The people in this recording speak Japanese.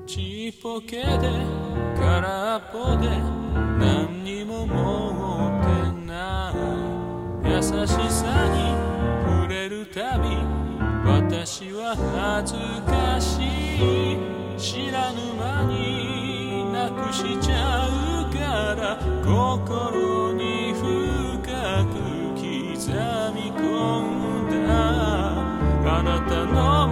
ちっぽけで空っぽで何にも持ってない優しさに触れるたび私は恥ずかしい知らぬ間になくしちゃうから心に深く刻み込んだあなたの